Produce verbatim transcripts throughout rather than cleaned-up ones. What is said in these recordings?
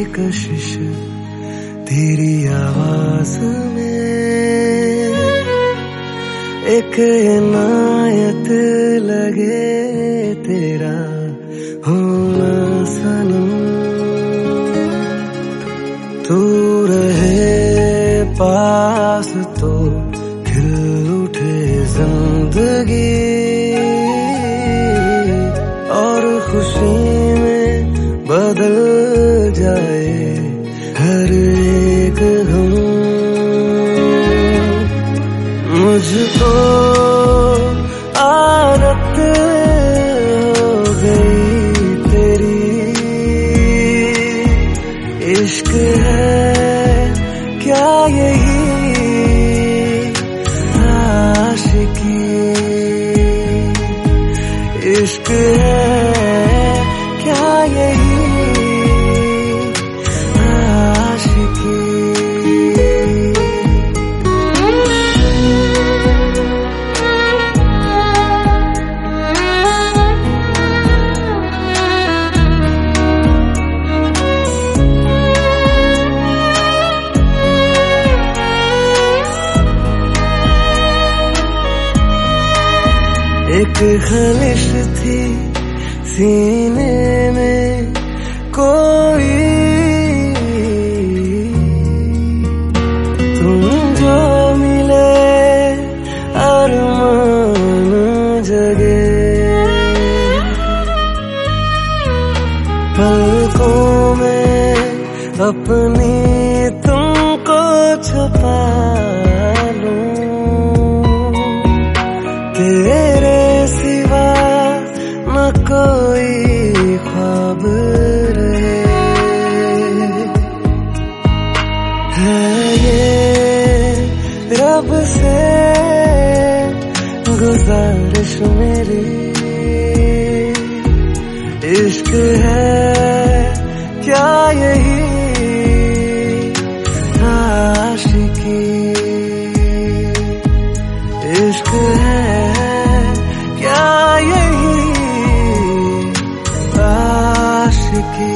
कशिश तेरी आवाज में, एक इनायत लगे तेरा होना सनम। तू रहे पास तो खिल उठे जिंदगी, और खुशी में बदल जाए हर एक गम। मुझको आदत हो गई तेरी, इश्क है क्या यही आशिकी, इश्क है क्या यही आशिकी। एक खलिश थी सीने में कोई, तुम जो मिले अरमान जगे। पलकों में अपनी तुमको छुपा लूं, तेरे सिवा न कोई ख्वाब रहे। है ये रब से गुजारिश मेरी, इश्क है क्या यही आशिकी, इश्क है क्या यही आशिकी।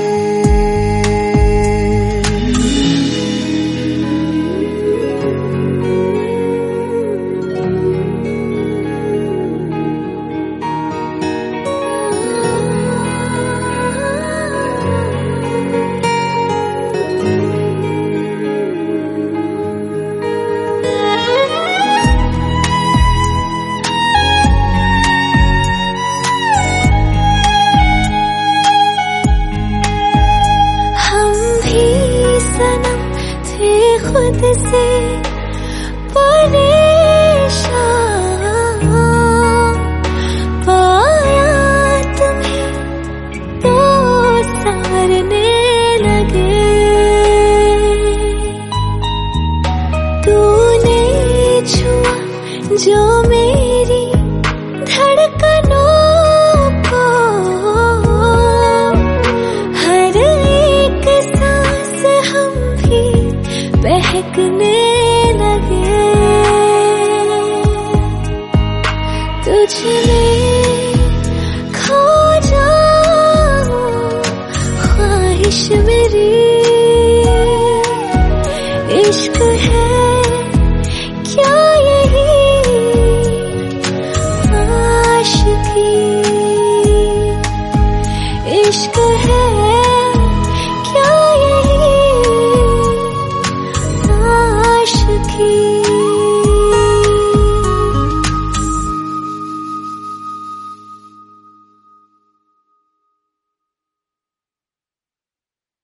खुद से परेशान पाया तुम्हें तो संवरने लगे। तूने छुआ जो मेरी धड़कनों को, हर एक सांस हम भी बहकने लगे। तुझमें खो जाऊं ख्वाहिश मेरी,